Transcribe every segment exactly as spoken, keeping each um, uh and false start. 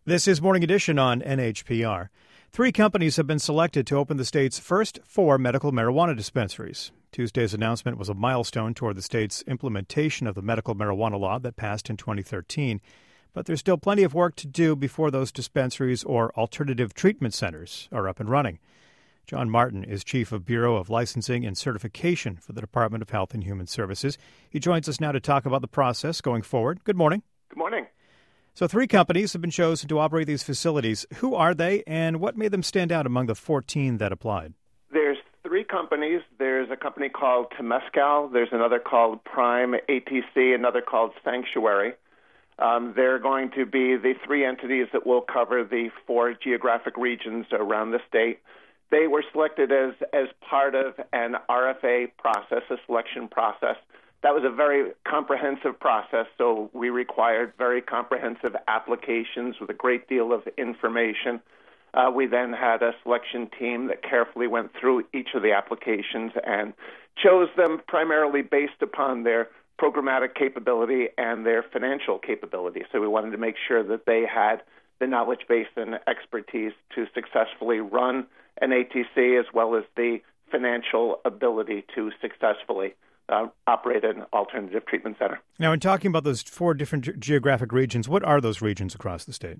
This is Morning Edition on N H P R. Three companies have been selected to open the state's first four medical marijuana dispensaries. Tuesday's announcement was a milestone toward the state's implementation of the medical marijuana law that passed in twenty thirteen. But there's still plenty of work to do before those dispensaries or alternative treatment centers are up and running. John Martin is Chief of Bureau of Licensing and Certification for the Department of Health and Human Services. He joins us now to talk about the process going forward. Good morning. Good morning. So three companies have been chosen to operate these facilities. Who are they, and what made them stand out among the fourteen that applied? There's three companies. There's a company called Temescal. There's another called Prime A T C, another called Sanctuary. Um, they're going to be the three entities that will cover the four geographic regions around the state. They were selected as, as part of an R F A process, a selection process. That was a very comprehensive process, so we required very comprehensive applications with a great deal of information. Uh, we then had a selection team that carefully went through each of the applications and chose them primarily based upon their programmatic capability and their financial capability. So we wanted to make sure that they had the knowledge base and expertise to successfully run an A T C, as well as the financial ability to successfully Uh, operate an alternative treatment center. Now, in talking about those four different ge- geographic regions, what are those regions across the state?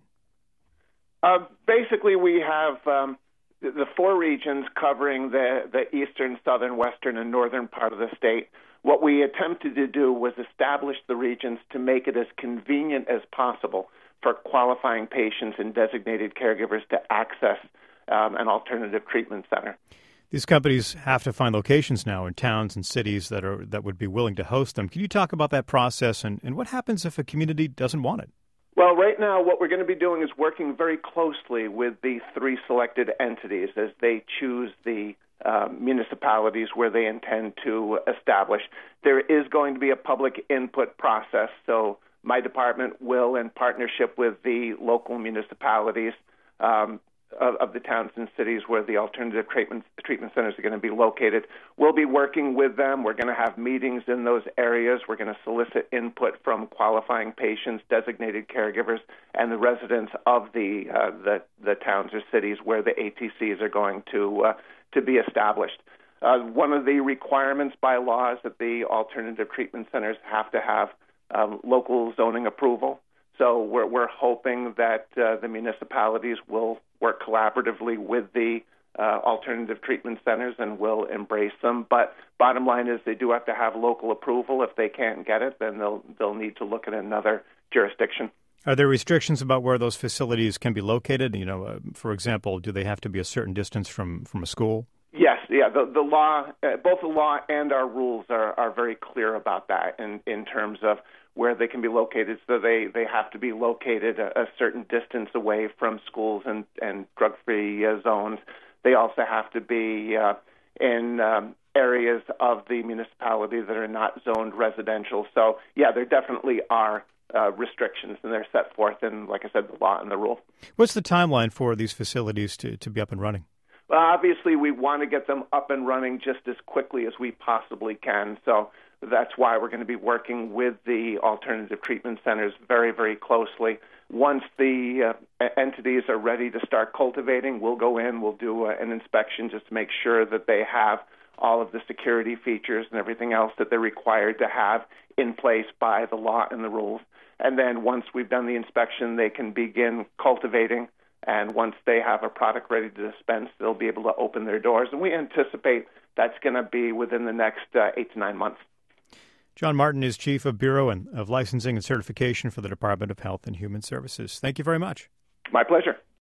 Uh, basically, we have um, the, the four regions covering the, the eastern, southern, western, and northern part of the state. What we attempted to do was establish the regions to make it as convenient as possible for qualifying patients and designated caregivers to access um, an alternative treatment center. These companies have to find locations now in towns and cities that are that would be willing to host them. Can you talk about that process and, and what happens if a community doesn't want it? Well, right now what we're going to be doing is working very closely with the three selected entities as they choose the uh, municipalities where they intend to establish. There is going to be a public input process, so my department will, in partnership with the local municipalities, um, Of, of the towns and cities where the alternative treatment treatment centers are going to be located. We'll be working with them. We're going to have meetings in those areas. We're going to solicit input from qualifying patients, designated caregivers, and the residents of the uh, the, the towns or cities where the A T Cs are going to uh, to be established. Uh, one of the requirements by law is that the alternative treatment centers have to have uh, local zoning approval. So we're, we're hoping that uh, the municipalities will work collaboratively with the uh, alternative treatment centers and will embrace them. But bottom line is they do have to have local approval. If they can't get it, then they'll they'll need to look at another jurisdiction. Are there restrictions about where those facilities can be located? You know, uh, for example, do they have to be a certain distance from, from a school? Yes, yeah. The, the law, uh, both the law and our rules are, are very clear about that in, in terms of where they can be located. So they, they have to be located a, a certain distance away from schools and, and drug-free uh, zones. They also have to be uh, in um, areas of the municipality that are not zoned residential. So, yeah, there definitely are uh, restrictions, and they're set forth in, like I said, the law and the rule. What's the timeline for these facilities to, to be up and running? Well, obviously, we want to get them up and running just as quickly as we possibly can. So that's why we're going to be working with the alternative treatment centers very, very closely. Once the uh, entities are ready to start cultivating, we'll go in, we'll do uh, an inspection just to make sure that they have all of the security features and everything else that they're required to have in place by the law and the rules. And then once we've done the inspection, they can begin cultivating. And once they have a product ready to dispense, they'll be able to open their doors. And we anticipate that's going to be within the next uh, eight to nine months. John Martin is Chief of Bureau of Licensing and Certification for the Department of Health and Human Services. Thank you very much. My pleasure.